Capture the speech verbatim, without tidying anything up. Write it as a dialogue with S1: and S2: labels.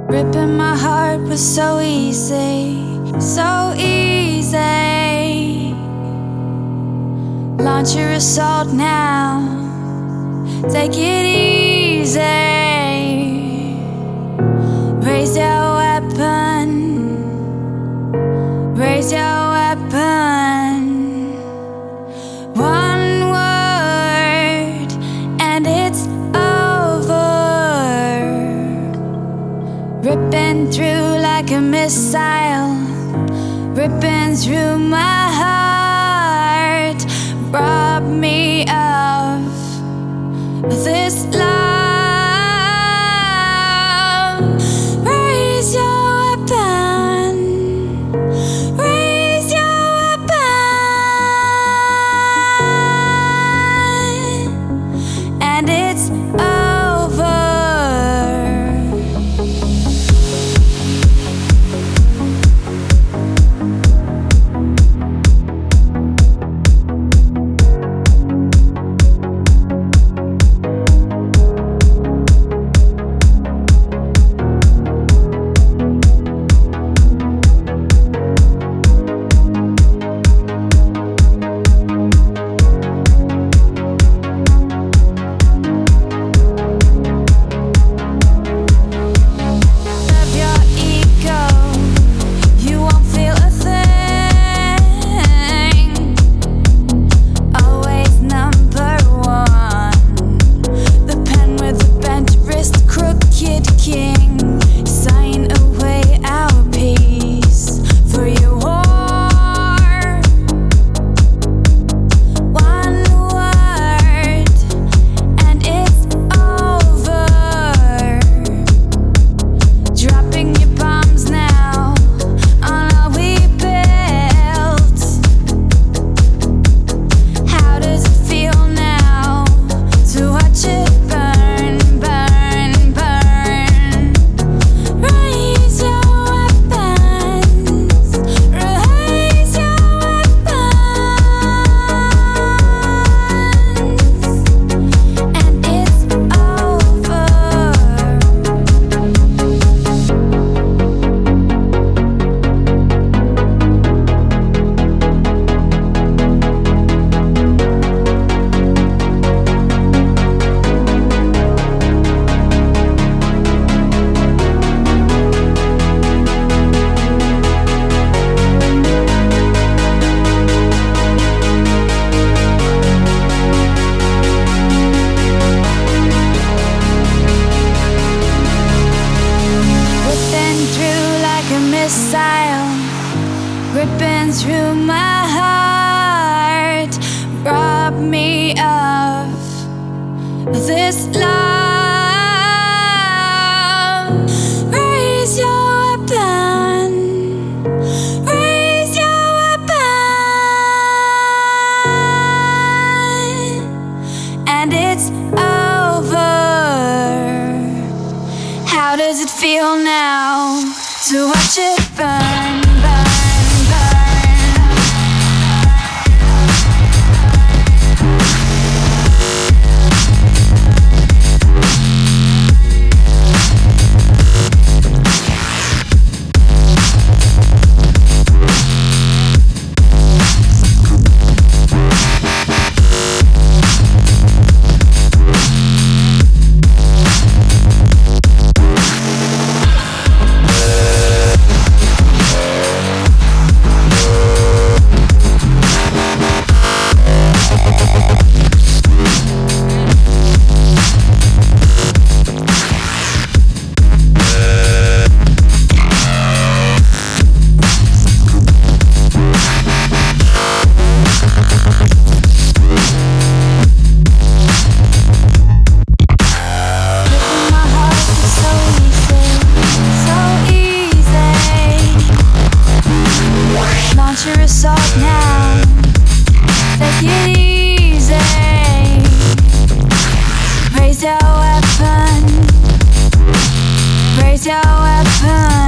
S1: Ripping my heart was so easy, so easy. Launch your assault now, take it easy. Raise your weapon, raise your weapon. One word and it's over. Ripping through like a missile, ripping through my heart. Rob me of this love. Raise your weapon, raise your weapon, and it's over. Missile, ripping through my heart. Rob me of this love. Raise your weapon, raise your weapon, and it's over. How does it feel now to watch it burn, burn, burn? Your assault now, take it easy. Raise your weapon, raise your weapon.